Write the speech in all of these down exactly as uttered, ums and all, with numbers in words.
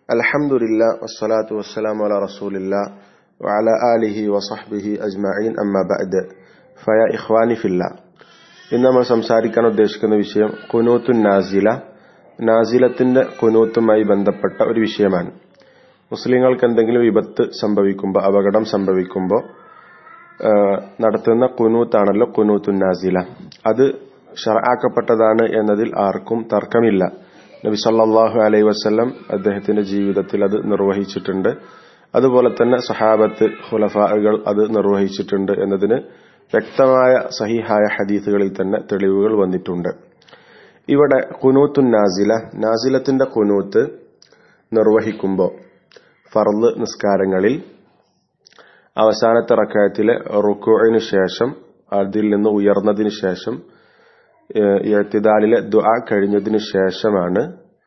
അൽഹംദുലില്ലാ വസ്സലാത്തു വസ്സലാമു അലാ റസൂലില്ലാ വഅലാ ആലിഹി വസഹ്ബിഹി അജ്മഈൻ അമ്മാ ബഅദ്. ഫയാ ഇഖ്വാനി ഫില്ലാ, ഇന്ന് നമ്മൾ സംസാരിക്കാൻ ഉദ്ദേശിക്കുന്ന വിഷയം ഖുനൂത്തുൻ നാസില, നാസിലത്തിന്റെ ഖുനൂത്തുമായി ബന്ധപ്പെട്ട ഒരു വിഷയമാണ്. മുസ്ലിങ്ങൾക്ക് എന്തെങ്കിലും വിപത്ത് സംഭവിക്കുമ്പോൾ, അപകടം സംഭവിക്കുമ്പോൾ നടത്തുന്ന ഖുനൂത്താണല്ലോ ഖുനൂത്തുൻ നാസില. അത് ശർആക്കപ്പെട്ടതാണ് എന്നതിൽ ആർക്കും തർക്കമില്ല. നബി സല്ലല്ലാഹു അലൈഹി വസല്ലം അദ്ദേഹത്തിന്റെ ജീവിതത്തിൽ അത് നിർവഹിച്ചിട്ടുണ്ട്. അതുപോലെ തന്നെ സഹാബത്ത്, ഖുലഫാകൾ അത് നിർവഹിച്ചിട്ടുണ്ട് എന്നതിന് വ്യക്തമായ സഹീഹായ ഹദീസുകളിൽ തന്നെ തെളിവുകൾ വന്നിട്ടുണ്ട്. ഇവിടെ ഖുനൂത്തുൻ നാസില, നാസിലത്തിന്റെ ഖുനൂത്ത് നിർവഹിക്കുമ്പോൾ ഫർള് നിസ്കാരങ്ങളിൽ അവസാനത്തെ റക്അത്തിലെ റുക്കൂഇന് ശേഷം, അതിൽ നിന്ന് ഉയർന്നതിന് ശേഷം, ഇഅ്തിദാലിലെ ദുആ കഴിഞ്ഞതിന് ശേഷമാണ്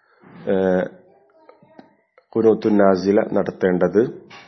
ഖുനൂത്തുൻ നാസില നടത്തേണ്ടത്.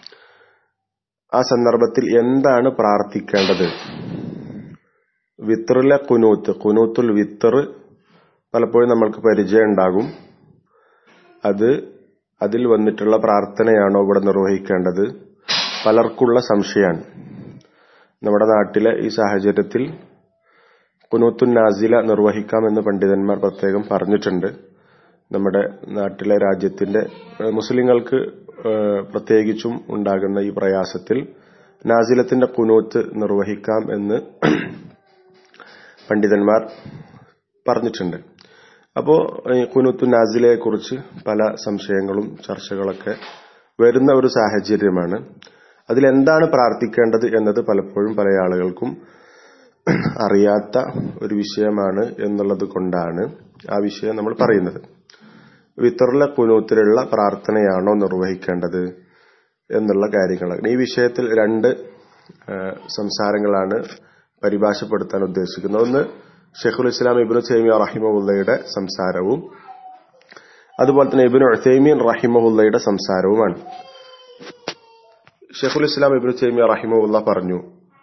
ആ സന്ദർഭത്തിൽ എന്താണ് പ്രാർത്ഥിക്കേണ്ടത്? വിത്റിലെ ഖുനൂത്ത്, ഖുനൂത്തുൽ വിത്ർ പലപ്പോഴും നമ്മൾക്ക് പരിചയം ഉണ്ടാകും. അത് അതിൽ വന്നിട്ടുള്ള പ്രാർത്ഥനയാണോ ഇവിടെ നിർവഹിക്കേണ്ടത്? പലർക്കുള്ള സംശയമാണ്. നമ്മുടെ നാട്ടിലെ ഈ സാഹചര്യത്തിൽ ഖുനൂത്തുൻ നാസില നിർവഹിക്കാമെന്ന് പണ്ഡിതന്മാർ പ്രത്യേകം പറഞ്ഞിട്ടുണ്ട്. നമ്മുടെ നാട്ടിലെ രാജ്യത്തിന്റെ മുസ്ലിങ്ങൾക്ക് പ്രത്യേകിച്ചും ഉണ്ടാകുന്ന ഈ പ്രയാസത്തിൽ നാസിലത്തിന്റെ ഖുനൂത്ത് നിർവഹിക്കാം എന്ന് പണ്ഡിതന്മാർ പറഞ്ഞിട്ടുണ്ട്. അപ്പോ ഖുനൂത്തുൻ നാസിലയെ കുറിച്ച് പല സംശയങ്ങളും ചർച്ചകളൊക്കെ വരുന്ന ഒരു സാഹചര്യമാണ്. അതിലെന്താണ് പ്രാർത്ഥിക്കേണ്ടത് എന്നത് പലപ്പോഴും പല ആളുകൾക്കും അറിയാത്ത ഒരു വിഷയമാണ് എന്നുള്ളത് കൊണ്ടാണ് ആ വിഷയം നമ്മൾ പറയുന്നത്. വിത്റിലെ ഖുനൂത്തിലുള്ള പ്രാർത്ഥനയാണോ നിർവഹിക്കേണ്ടത് എന്നുള്ള കാര്യങ്ങളാണ്. ഈ വിഷയത്തിൽ രണ്ട് സംസാരങ്ങളാണ് പരിഭാഷപ്പെടുത്താൻ ഉദ്ദേശിക്കുന്നത്. ഒന്ന് ഷെയ്ഖുൽ ഇസ്ലാം ഇബ്നു തൈമിയ്യ റഹിമഹുള്ളയുടെ സംസാരവും അതുപോലെ തന്നെ ഇബ്നു ഉസൈമീൻ റഹിമഹുള്ളയുടെ സംസാരവുമാണ്. ഷെയ്ഖുൽ ഇസ്ലാം ഇബ്നു തൈമിയ്യ റഹിമഹുള്ള പറഞ്ഞു,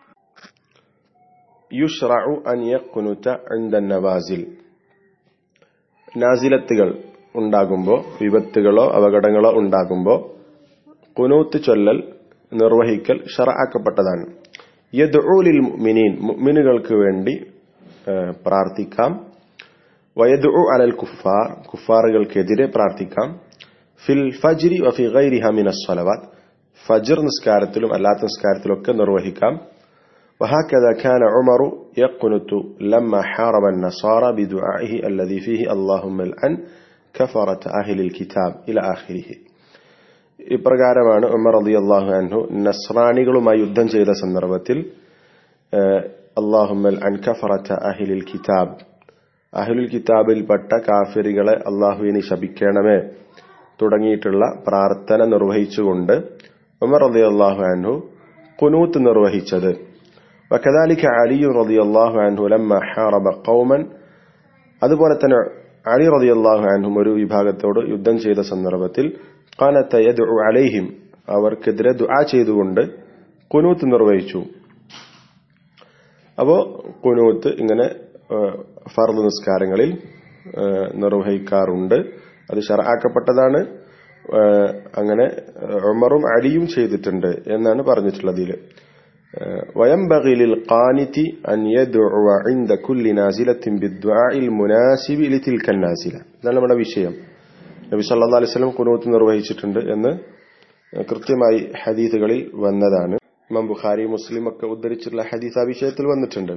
യുശ്റഉ അൻ യഖ്നുത ഇൻദ നവാസിൽ, നാസിലത്തുകൾ ഉണ്ടാകുമ്പോൾ, വിപത്തുകളോ അപകടങ്ങളോ ഉണ്ടാകുമ്പോൾ ഖുനൂത്ത് ചൊല്ലൽ, നിർവഹിക്കൽ ശർആക്കപ്പെട്ടതാണ്. യദ്ഉ ലിൽ മുഅ്മിനീൻ, മുഅ്മിനുകൾക്ക് വേണ്ടി പ്രാർത്ഥിക്കാം. വയദ്ഉ അലൽ കുഫാർ, കുഫാറുകൾക്കെതിരെ പ്രാർത്ഥിക്കാം. ഫിൽ ഫജ്രി വഫി ഗൈരിഹാ മിനസ് സ്വലവാത്ത്, ഫജ്ർ നിസ്കാരത്തിലും അല്ലാത്ത നിസ്കാരത്തിലൊക്കെ നിർവഹിക്കാം. وهكذا كان عمر يقنت لما حارب النصارى بدعائه الذي فيه اللهم العن كفرة أهل الكتاب إلى آخره. ഇപ്രകാരമാണ് ഉമർ റളിയല്ലാഹു അൻഹു നസ്രാനികളുമായി യുദ്ധം ചെയ്ത സന്ദർഭത്തിൽ അല്ലാഹുമ്മൽ അൻ കഫറത അഹ്ലിൽ കിതാബ്, അഹ്ലുൽ കിതാബിൽപ്പെട്ട കാഫിറുകളെ അല്ലാഹുവിനെ ശപിക്കണമേ തുടങ്ങിയിട്ടുള്ള പ്രാർത്ഥന നിർവഹിച്ചുകൊണ്ട് ഉമർ റളിയല്ലാഹു അൻഹു ഖുനൂത്ത് നിർവഹിച്ചത്. وكذلك علي رضي الله عنه لما حارب قوما, അതുപോലെ തന്നെ അലി റളിയല്ലാഹു അൻഹു ഒരു വിഭാഗത്തോട് യുദ്ധം ചെയ്ത സന്ദർഭത്തിൽ ഖനത യദ്ഉ അലൈഹിം, അവർക്കെതിരെ ദുആ ചെയ്തുകൊണ്ട് ഖുനൂത്ത് നിർവഹിച്ചു. അപ്പോ ഖുനൂത്ത് ഇങ്ങനെ ഫർള് നിസ്കാരങ്ങളിൽ നിർവഹിക്കാറുണ്ട്. അത് ശർആക്കപ്പെട്ടതാണ്. അങ്ങനെ ഉമറും അലിയും ചെയ്തിട്ടുണ്ട് എന്നാണ് പറഞ്ഞിട്ടുള്ളത്. ഇതിൽ وينبغي للقانت أن يدعو عند كل نازلة بالدعاء المناسب لتلك النازلة. ഇതാണ് നമ്മുടെ വിഷയം. നബി സല്ലല്ലാഹു അലൈഹി വസല്ലം ഖുനൂത്ത് നിർവഹിച്ചിട്ടുണ്ട് എന്ന് കൃത്യമായി ഹദീസുകളിൽ വന്നതാണ്. ഇമാം ബുഖാരി, മുസ്ലിം ഒക്കെ ഉദ്ധരിച്ചിട്ടുള്ള ഹദീസ് ആ വിഷയത്തിൽ വന്നിട്ടുണ്ട്.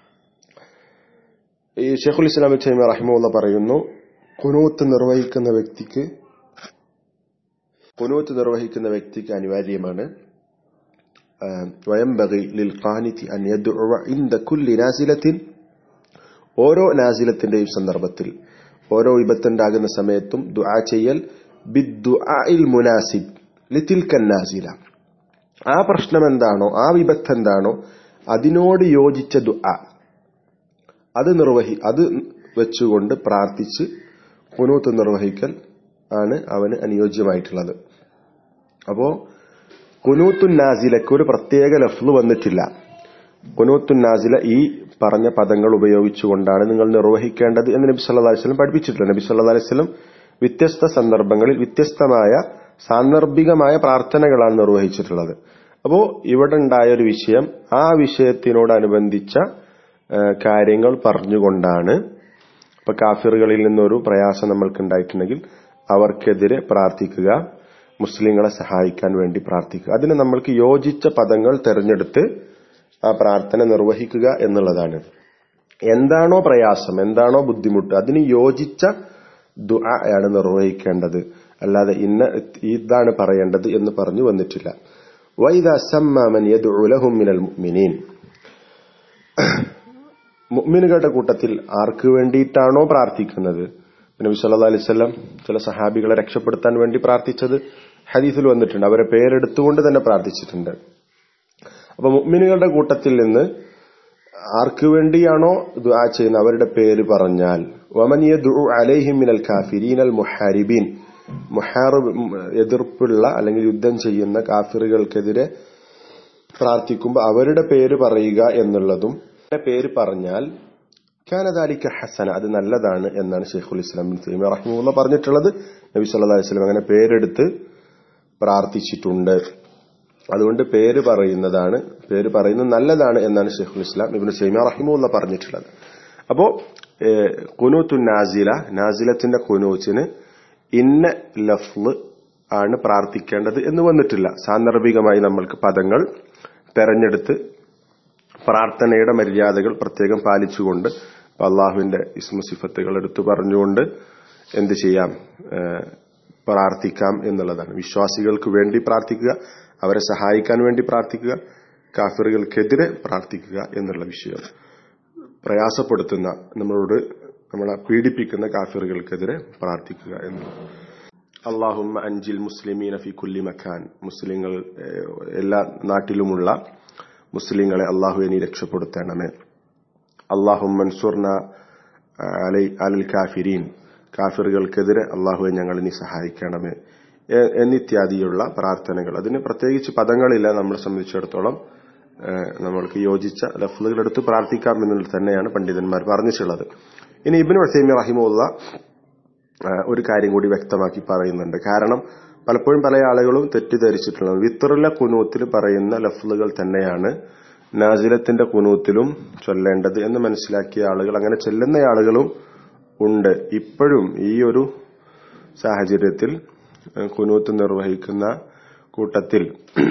ഈ ഷെയ്ഖുൽ ഇസ്ലാം ഇബ്നു തൈമിയ്യ റഹിമഹുല്ലാഹ് പറയുന്നു, ഖുനൂത്ത് നിർവഹിക്കുന്ന വ്യക്തിക്ക് ഖുനൂത്ത് നിർവഹിക്കുന്ന വ്യക്തിക്ക് അനിവാര്യമാണ് وينبغي للقانت أن يدعو عند كل نازلة, ഓരോ നാസിലത്തിന്റെയും സന്ദർഭത്തിൽ, ഓരോ വിപത്തുണ്ടാകുന്ന സമയത്തും ദുആ ചെയ്യൽ ബിദ്ദുആഇൽ മുനാസിബ് ലിതിൽക നാസില, ആ പ്രശ്നം എന്താണോ, ആ വിപത്ത് എന്താണോ അതിനോട് യോജിച്ച ദുആ അത് നിർവഹി അത് വെച്ചുകൊണ്ട് പ്രാർത്ഥിച്ച് ഖുനൂത്ത് നിർവഹിക്കൽ ആണ് അവന് അനുയോജ്യമായിട്ടുള്ളത്. അപ്പോ ഖുനൂത്തുൻ നാസിലക്ക് ഒരു പ്രത്യേക ലഫ്ള് വന്നിട്ടില്ല. ഖുനൂത്തുൻ നാസില ഈ പറഞ്ഞ പദങ്ങൾ ഉപയോഗിച്ചുകൊണ്ടാണ് നിങ്ങൾ നിർവഹിക്കേണ്ടത് എന്ന് നബി സല്ലല്ലാഹു അലൈഹി വസല്ലം പഠിപ്പിച്ചിട്ടുണ്ട്. നബി സല്ലല്ലാഹു അലൈഹി വസല്ലം വ്യത്യസ്ത സന്ദർഭങ്ങളിൽ വ്യത്യസ്തമായ സാന്ദർഭികമായ പ്രാർത്ഥനകളാണ് നിർവഹിച്ചിട്ടുള്ളത്. അപ്പോ ഇവിടെ ഉണ്ടായ ഒരു വിഷയം, ആ വിഷയത്തിനോടനുബന്ധിച്ച കാര്യങ്ങൾ പറഞ്ഞുകൊണ്ടാണ് ഇപ്പൊ കാഫിറുകളിൽ നിന്നൊരു പ്രയാസം നമ്മൾക്ക് ഉണ്ടായിട്ടുണ്ടെങ്കിൽ അവർക്കെതിരെ പ്രാർത്ഥിക്കുക, മുസ്ലിങ്ങളെ സഹായിക്കാൻ വേണ്ടി പ്രാർത്ഥിക്കുക. അതിന് നമ്മൾക്ക് യോജിച്ച പദങ്ങൾ തെരഞ്ഞെടുത്ത് ആ പ്രാർത്ഥന നിർവഹിക്കുക എന്നുള്ളതാണ്. എന്താണോ പ്രയാസം, എന്താണോ ബുദ്ധിമുട്ട്, അതിന് യോജിച്ച ദുആ ആണ് നിർവഹിക്കേണ്ടത്. അല്ലാതെ ഇന്ന ഇതാണ് പറയേണ്ടത് എന്ന് പറഞ്ഞു വന്നിട്ടില്ല. വൈദാ സമ്മ മൻ യദ്ഉ ലഹും മിനൽ മുഅ്മിനീൻ, മുഅ്മിനുകളുടെ കൂട്ടത്തിൽ ആർക്ക് വേണ്ടിയിട്ടാണോ പ്രാർത്ഥിക്കുന്നത്, നബി സല്ലല്ലാഹു അലൈഹി വസല്ലം ചില സഹാബികളെ രക്ഷപ്പെടുത്താൻ വേണ്ടി പ്രാർത്ഥിച്ചത് ഹദീസിൽ വന്നിട്ടുണ്ട്. അവരെ പേരെടുത്തുകൊണ്ട് തന്നെ പ്രാർത്ഥിച്ചിട്ടുണ്ട്. അപ്പൊ മുഅ്മിനുകളുടെ കൂട്ടത്തിൽ നിന്ന് ആർക്ക് വേണ്ടിയാണോ ദുആ ചെയ്യുന്നത് അവരുടെ പേര് പറഞ്ഞാൽ, വമൻ യദ്ഉ അലൈഹിം മിനൽ കാഫിരീനൽ മുഹാരിബീൻ, മുഹാറിബ് എതിർപ്പുള്ള അല്ലെങ്കിൽ യുദ്ധം ചെയ്യുന്ന കാഫിറുകൾക്കെതിരെ പ്രാർത്ഥിക്കുമ്പോൾ അവരുടെ പേര് പറയുക എന്നുള്ളതും പേര് പറഞ്ഞാൽ കാന ദാലിക ഹസന, അത് നല്ലതാണ് എന്നാണ് ശൈഖുൽ ഇസ്ലാം ഇബ്നു തൈമിയ്യ റഹിമഹുല്ലാഹ് പറഞ്ഞിട്ടുള്ളത്. നബി സല്ലല്ലാഹു അലൈഹി വസല്ലം അങ്ങനെ പേരെടുത്ത് പ്രാർത്ഥിച്ചിട്ടുണ്ട്. അതുകൊണ്ട് പേര് പറയുന്നതാണ് പേര് പറയുന്നത് നല്ലതാണ് എന്നാണ് ശൈഖുൽ ഇസ്ലാം ഇബ്നു തൈമിയ്യ റഹിമഹുല്ലാഹ് പറഞ്ഞിട്ടുള്ളത്. അപ്പോ ഖുനൂത്തു നാസില, നാസിലത്തിന്റെ ഖുനൂത്തിന് ഇന്ന ലഫ്ള് ആണ് പ്രാർത്ഥിക്കേണ്ടത് എന്ന് വന്നിട്ടില്ല. സാന്ദർഭികമായി നമ്മൾക്ക് പദങ്ങൾ തെരഞ്ഞെടുത്ത് പ്രാർത്ഥനയുടെ മര്യാദകൾ പ്രത്യേകം പാലിച്ചുകൊണ്ട് അള്ളാഹുവിന്റെ ഇസ്മു സിഫത്തുകൾ എടുത്തു പറഞ്ഞുകൊണ്ട് എന്ത് ചെയ്യാം, പ്രാർത്ഥിക്കാം എന്നുള്ളതാണ്. വിശ്വാസികൾക്ക് വേണ്ടി പ്രാർത്ഥിക്കുക, അവരെ സഹായിക്കാൻ വേണ്ടി പ്രാർത്ഥിക്കുക, കാഫിറുകൾക്കെതിരെ പ്രാർത്ഥിക്കുക എന്നുള്ള വിഷയം. പ്രയാസപ്പെടുത്തുന്ന, നമ്മളോട് നമ്മളെ പീഡിപ്പിക്കുന്ന കാഫിറുകൾക്കെതിരെ പ്രാർത്ഥിക്കുക എന്നുള്ളത്. അല്ലാഹുമ്മ അൻജിൽ മുസ്ലിമീന ഫി കുല്ലി മക്കാൻ, മുസ്ലിങ്ങൾ എല്ലാ നാട്ടിലുമുള്ള മുസ്ലിങ്ങളെ അല്ലാഹുവേ നീ രക്ഷപ്പെടുത്തണമേ. അല്ലാഹുമ്മ അൻസുർന അലൽ കാഫിരീൻ, കാഫിറുകൾക്കെതിരെ അല്ലാഹുവേ ഞങ്ങളെ നീ സഹായിക്കണമേ എന്നിത്യാദിയുള്ള പ്രാർത്ഥനകൾ. അതിന് പ്രത്യേകിച്ച് പദങ്ങളില്ല. നമ്മളെ സംബന്ധിച്ചിടത്തോളം നമ്മൾക്ക് യോജിച്ച ലഫ്ളുകൾ എടുത്ത് പ്രാർത്ഥിക്കാം എന്നുള്ളത് തന്നെയാണ് പണ്ഡിതന്മാർ പറഞ്ഞിട്ടുള്ളത്. ഇനി ഇബ്നു ഉസൈമീൻ റഹിമഹുല്ലാഹ് ഒരു കാര്യം കൂടി വ്യക്തമാക്കി പറയുന്നുണ്ട്. കാരണം പലപ്പോഴും പല ആളുകളും തെറ്റിദ്ധരിച്ചിട്ടുള്ളത് വിത്റിലെ കുനൂത്തിൽ പറയുന്ന ലഫ്ളുകൾ തന്നെയാണ് നാസിലത്തിന്റെ കുനൂത്തിലും ചൊല്ലേണ്ടത് എന്ന് മനസ്സിലാക്കിയ ആളുകൾ, അങ്ങനെ ചൊല്ലുന്ന ആളുകളും ഉണ്ട്. ഇപ്പോഴും ഈ ഒരു സാഹചര്യത്തിൽ കുനൂത്ത് നിർവഹിക്കുന്ന കൂട്ടത്തിൽ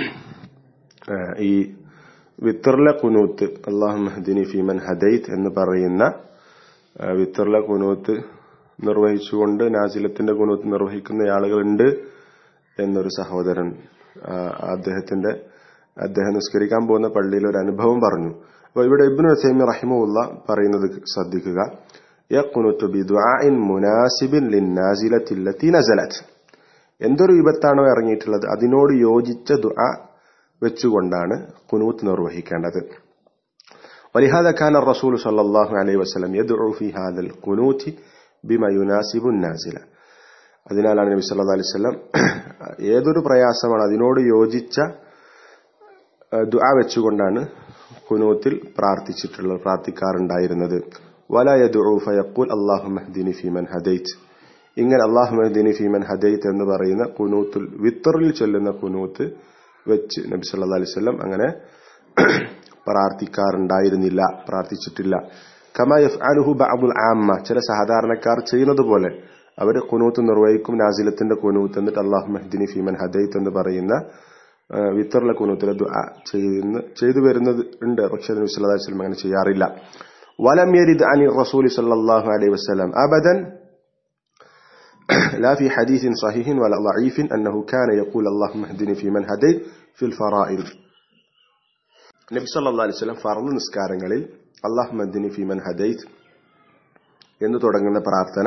ഈ വിത്റിലെ കുനൂത്ത് അല്ലാഹുമ്മ ഹ്ദിനി ഫീമൻ ഹദൈത് എന്ന് പറയുന്ന വിത്റിലെ കുനൂത്ത് നിർവഹിച്ചുകൊണ്ട് നാസിലത്തിന്റെ കുനൂത്ത് നിർവഹിക്കുന്ന ആളുകളുണ്ട് എന്നൊരു സഹോദരൻ അദ്ദേഹത്തിന്റെ അദ്ദേഹം നിസ്കരിക്കാൻ പോകുന്ന പള്ളിയിൽ ഒരു അനുഭവം പറഞ്ഞു. അപ്പൊ ഇവിടെ ഇബ്നു ഉസൈമീൻ റഹിമഹുല്ലാഹ് പറയുന്നത് ശ്രദ്ധിക്കുക. യഖ്നുതു ബിദുആഇൻ മുനാസിബിൻ ലിന്നാസിലത്തി ലത്തി നസലത്, എന്തൊരു വിപത്താണോ ഇറങ്ങിയിട്ടുള്ളത് അതിനോട് യോജിച്ച ദുആ വെച്ചുകൊണ്ടാണ് ഖുനൂത്ത് നിർവഹിക്കേണ്ടത്. വലിഹാദാ കാന റസൂൽ സല്ലല്ലാഹു അലൈഹി വസല്ലം യദ്ഉ ഫീ ഹാദൽ ഖുനൂതി ബിമാ യുനാസിബു നാസില. അതിനാലാണ് നബി സല്ലല്ലാഹു അലൈഹി വസല്ലം ഏതൊരു പ്രയാസമാണ് അതിനോട് യോജിച്ച ദുആ വെച്ചുകൊണ്ടാണ് ഖുനൂത്തിൽ പ്രാർത്ഥിച്ചിട്ടുള്ളത്, പ്രാർത്ഥിക്കാറുണ്ടായിരുന്നത്. വലാ യദ്ഉ ഫയഖൂൽ അല്ലാഹുമ്മ ഹ്ദിനി ഫീമൻ ഹദൈത്, ഇങ്ങനെ അല്ലാഹുമ്മ ഹ്ദിനി ഫീമൻ ഹദൈത് എന്ന് പറയുന്ന ഖുനൂത്തുൽ വിത്റിൽ ചൊല്ലുന്ന ഖുനൂത്ത് വെച്ച് നബി സല്ലല്ലാഹു അലൈഹി വസല്ലം അങ്ങനെ പ്രാർത്ഥിക്കാറുണ്ടായിരുന്നില്ല, പ്രാർത്ഥിച്ചിട്ടില്ല. കമാ യഫ്അലുഹു ബഅദുൽ ആമ്മ, ചില സാധാരണക്കാർ ചെയ്യുന്നത് പോലെ അവർ ഖുനൂത്ത് നിർവഹിക്കും, നാസിലത്തിന്റെ ഖുനൂത്ത്, എന്നിട്ട് അല്ലാഹുമ്മ ഹ്ദിനി ഫീമൻ ഹദൈത് എന്ന് പറയുന്ന വിത്റിലെ ഖുനൂത്തിലെ ദുആ ചെയ്യുന്ന ചെയ്തു വരുന്നത് ഉണ്ട്. പക്ഷേ നബി സല്ലല്ലാഹു അലൈഹി വസല്ലം അങ്ങനെ ചെയ്യാറില്ല. വലം യരിദ് അനി റസൂലി സല്ലല്ലാഹു അലൈഹി വസല്ലം അബദൻ لا في حديث صحيح ولا ضعيف أنه كان يقول اللهم اهدني في من هديت في الفرائض. നബി സല്ലല്ലാഹു അലൈഹി വസല്ലം ഫർള് നിസ്കാരങ്ങളിൽ അല്ലാഹുമ്മ ഹ്ദിനി ഫീ മൻ ഹദൈത് എന്ന് തുടങ്ങുന്ന പ്രാർത്ഥന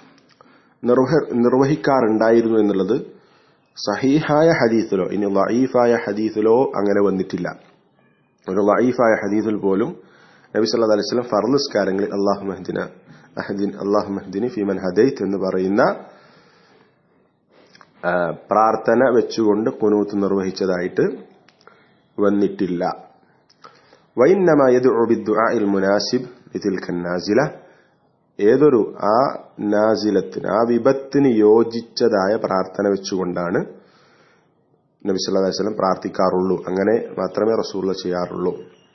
നിർവഹിക്കാറുണ്ടായിരുന്നു എന്നുള്ളത് സഹീഹായ ഹദീസിലോ ഇനി ലഈഫായ ഹദീസിലോ അങ്ങനെ വന്നിട്ടില്ല. ഒരു ലഈഫായ ഹദീസിൽ പോലും നബി സല്ലല്ലാഹു അലൈഹി വസല്ലം ഫർള് നിസ്കാരങ്ങളിൽ അല്ലാഹുമ്മ ഹ്ദിന അഹ്ദിൻ അല്ലാഹുമ്മ ഹ്ദിനി ഫീ മൻ ഹദൈത് എന്ന് പറയുന്ന പ്രാർത്ഥന വെച്ചുകൊണ്ട് ഖുനൂത്ത് നിർവഹിച്ചതായിട്ട് വന്നിട്ടില്ല. വഇന്നമാ യദ്ഉ ബിദ്ദുആഇൽ മുനാസിബ് ലിതിൽക നാസില, ഏതൊരു ആ നാസിലത്തിന് ആ വിപത്തിന് യോജിച്ചതായ പ്രാർത്ഥന വെച്ചുകൊണ്ടാണ് നബി സല്ലല്ലാഹു അലൈഹി വസല്ലം പ്രാർത്ഥിക്കാറുള്ളൂ. അങ്ങനെ മാത്രമേ റസൂലുള്ള ചെയ്യാറുള്ളൂ.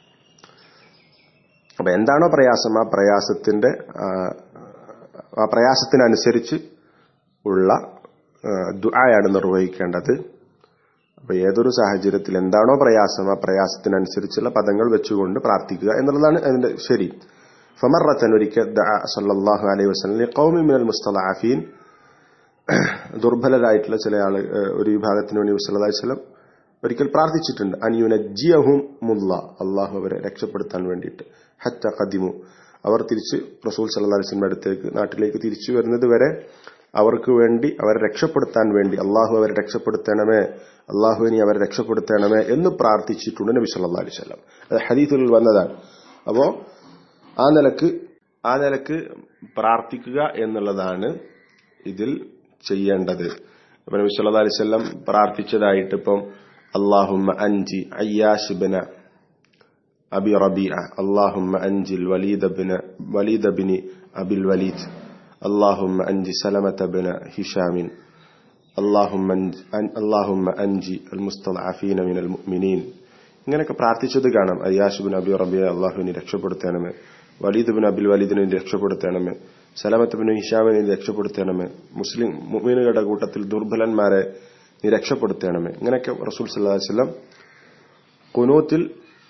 അപ്പൊ എന്താണോ പ്രയാസം, ആ പ്രയാസത്തിന്റെ ആ പ്രയാസത്തിനനുസരിച്ച് ഉള്ള ദുആയാണ് നിർവഹിക്കേണ്ടത്. അപ്പൊ ഏതൊരു സാഹചര്യത്തിൽ എന്താണോ പ്രയാസം, ആ പ്രയാസത്തിനനുസരിച്ചുള്ള പദങ്ങൾ വെച്ചുകൊണ്ട് പ്രാർത്ഥിക്കുക എന്നുള്ളതാണ് അതിന്റെ ശരി. ഫമറത്തൻ ഒരിക്കൽ ദഅ സല്ലല്ലാഹു അലൈഹി വസല്ലം ലിഖൗമി മിനൽ മുസ്തളഅഫീൻ, ദുർബലരായിട്ടുള്ള ചില ആള് ഒരു വിഭാഗത്തിന് വേണ്ടി നബി സല്ലല്ലാഹു അലൈഹി വസല്ലം ഒരിക്കൽ പ്രാർത്ഥിച്ചിട്ടുണ്ട്. അൻ യുനജ്ജിയഹും മുല്ല, അല്ലാഹു അവരെ രക്ഷപ്പെടുത്താൻ വേണ്ടിയിട്ട്. ഹത്ത ഖദിമു, അവർ തിരിച്ച് റസൂൽ സല്ലല്ലാഹു അലൈഹി വസല്ലം അടുത്തേക്ക് നാട്ടിലേക്ക് തിരിച്ചു വരുന്നത് വരെ അവർക്ക് വേണ്ടി അവരെ രക്ഷപ്പെടുത്താൻ വേണ്ടി അല്ലാഹു അവരെ രക്ഷപ്പെടുത്തണമേ, അല്ലാഹു ഇനി അവരെ രക്ഷപ്പെടുത്തണമേ എന്ന് പ്രാർത്ഥിച്ചിട്ടുണ്ട് നബി സല്ലല്ലാഹു അലൈഹി വസല്ലം. അത് ഹദീസിൽ വന്നതാണ്. അപ്പോ ആ നിലക്ക് ആ നിലക്ക് പ്രാർത്ഥിക്കുക എന്നുള്ളതാണ് ഇതിൽ ചെയ്യേണ്ടത്. അപ്പൊ നബി സല്ലല്ലാഹു അലൈഹി വസല്ലം പ്രാർത്ഥിച്ചതായിട്ട് ഇപ്പം അല്ലാഹുമ്മ അൻജി അയ്യാശ് ഇബ്ന അബി റബീഅ, അല്ലാഹുമ്മ അൻജിൽ വലീദ് ഇബ്ന വലീദ് ഇബ്നി അബിൽ വലീദ്, അല്ലാഹുമ്മ അൻജി സലമത ഇബ്ന ഹിശാമിൻ, അല്ലാഹുമ്മ അല്ലാഹുമ്മ അൻജി അൽ മുസ്തളഅഫീന മിനൽ മുഅ്മിനീൻ. ഇങ്ങനെയൊക്കെ പ്രാർത്ഥിച്ചത് കാണാം. അയ്യാശ് ഇബ്നു അബി റബീഅ അല്ലാഹുവിനെ രക്ഷപ്പെടുത്തണമേ, വലീദ് ഇബ്നു അബിൽ വലീദിനെ രക്ഷപ്പെടുത്തണമേ, സലമത്ത് ഇബ്നു ഹിശാമിനെ രക്ഷപ്പെടുത്തണമേ, മുസ്ലിം മുഅ്മിനുകളുടെ കൂട്ടത്തിൽ ദുർബലന്മാരെ നീ രക്ഷപ്പെടുത്തണമേ. ഇങ്ങനെയൊക്കെ റസൂൽ സല്ലല്ലാഹു അലൈഹി വസല്ലം ഖുനൂത്തിൽ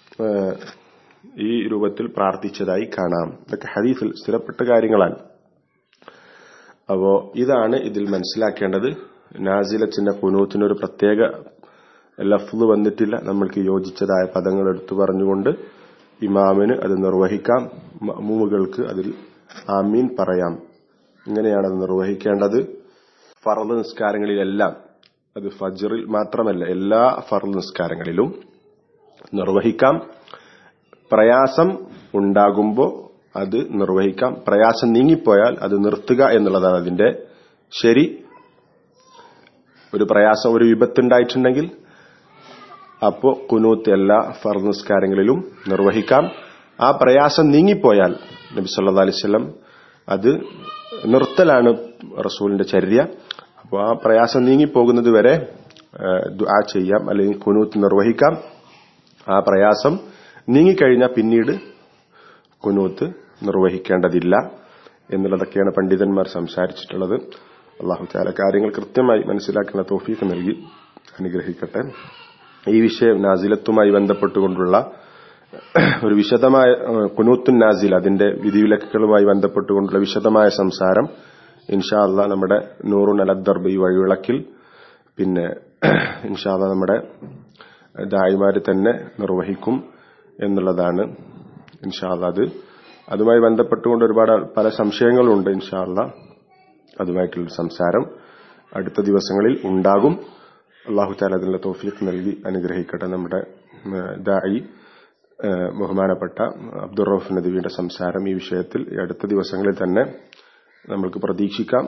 ഈ രൂപത്തിൽ പ്രാർത്ഥിച്ചതായി കാണാം. ഇതൊക്കെ ഹദീസിൽ സ്ഥിരപ്പെട്ട കാര്യങ്ങളാണ്. അപ്പോ ഇതാണ് ഇതിൽ മനസ്സിലാക്കേണ്ടത്. നാസിലത്തിന്റെ ഖുനൂത്തിനൊരു പ്രത്യേക ലഫ്ള് വന്നിട്ടില്ല. നമ്മൾക്ക് യോജിച്ചതായ പദങ്ങൾ എടുത്തു പറഞ്ഞുകൊണ്ട് ഇമാമിന് അത് നിർവഹിക്കാം, മഅ്മൂമുകൾക്ക് അതിൽ ആമീൻ പറയാം. ഇങ്ങനെയാണ് അത് നിർവഹിക്കേണ്ടത്. ഫർള് നിസ്കാരങ്ങളിലെല്ലാം, അത് ഫജ്റിൽ മാത്രമല്ല, എല്ലാ ഫർള് നിസ്കാരങ്ങളിലും നിർവഹിക്കാം. പ്രയാസം ഉണ്ടാകുമ്പോൾ അത് നിർവഹിക്കാം. പ്രയാസം നീങ്ങിപ്പോയാൽ അത് നിർത്തുക എന്നുള്ളതാണ് അതിന്റെ ശരി. ഒരു പ്രയാസം, ഒരു വിപത്തുണ്ടായിട്ടുണ്ടെങ്കിൽ അപ്പോ ഖുനൂത്ത് എല്ലാ ഫർള് നിസ്കാരങ്ങളിലും നിർവഹിക്കാം. ആ പ്രയാസം നീങ്ങിപ്പോയാൽ നബി സല്ലല്ലാഹു അലൈഹി വസല്ലം അത് നിർത്തലാണ് റസൂലിന്റെ ചര്യ. അപ്പോൾ ആ പ്രയാസം നീങ്ങിപ്പോകുന്നത് വരെ ദുആ ചെയ്യാം, അല്ലെങ്കിൽ ഖുനൂത്ത് നിർവഹിക്കാം. ആ പ്രയാസം നീങ്ങിക്കഴിഞ്ഞാൽ പിന്നീട് ഖുനൂത്ത് നിർവഹിക്കേണ്ടതില്ല എന്നുള്ളതൊക്കെയാണ് പണ്ഡിതന്മാർ സംസാരിച്ചിട്ടുള്ളത്. അല്ലാഹു തആല കാര്യങ്ങൾ കൃത്യമായി മനസ്സിലാക്കുന്ന തൗഫീഖ് നൽകി അനുഗ്രഹിക്കട്ടെ. ഈ വിഷയം നാസിലത്തുമായി ബന്ധപ്പെട്ടുകൊണ്ടുള്ള ഒരു വിശദമായ ഖുനൂത്തുൻ നാസിൽ, അതിന്റെ വിധിവിലക്കുകളുമായി ബന്ധപ്പെട്ടുകൊണ്ടുള്ള വിശദമായ സംസാരം ഇൻഷാ അല്ലാഹ് നമ്മുടെ നൂറുൻ അല ദർബ് ഈ വഴിവിളക്കിൽ, പിന്നെ ഇൻഷാ അല്ലാഹ് നമ്മുടെ ദായിമാര് തന്നെ നിർവഹിക്കും എന്നുള്ളതാണ്. ഇൻഷാ അല്ലാഹ് അത് അതുമായി ബന്ധപ്പെട്ടുകൊണ്ട് ഒരുപാട് പല സംശയങ്ങളുണ്ട്. ഇൻഷാ അല്ലാഹ് അതുമായിട്ടുള്ള സംസാരം അടുത്ത ദിവസങ്ങളിൽ ഉണ്ടാകും. അല്ലാഹു തആല അതിനുള്ള തൗഫീഖ് നൽകി അനുഗ്രഹിക്കട്ടെ. നമ്മുടെ ദായി ബഹുമാനപ്പെട്ട അബ്ദുർ റഊഫ് നദവിയുടെ സംസാരം ഈ വിഷയത്തിൽ അടുത്ത ദിവസങ്ങളിൽ തന്നെ നമ്മൾക്ക് പ്രതീക്ഷിക്കാം.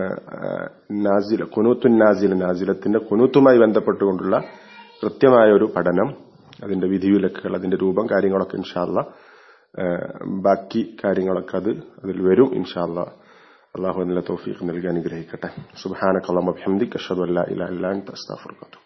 നാസില ഖുനൂത്തുൻ നാസില, നാസിലത്തിന്റെ ഖുനൂത്തുമായി ബന്ധപ്പെട്ടുകൊണ്ടുള്ള കൃത്യമായ ഒരു പഠനം, അതിന്റെ വിധിവിലക്കുകൾ, അതിന്റെ രൂപം, കാര്യങ്ങളൊക്കെ ഇൻഷാ അല്ലാഹ് ബാക്കി കാര്യങ്ങളൊക്കെ അത് അതിൽ വരും ഇൻഷാ അല്ലാഹ്. അല്ലാഹു അതിനുള്ള തൗഫീഖ് നൽകി അനുഗ്രഹിക്കട്ടെ. സുബ്ഹാനക അല്ലാഹുമ്മ വബിഹംദിക അഷ്ഹദു അല്ലാ ഇലാഹ ഇല്ലാ അൻത അസ്തഗ്ഫിറുക.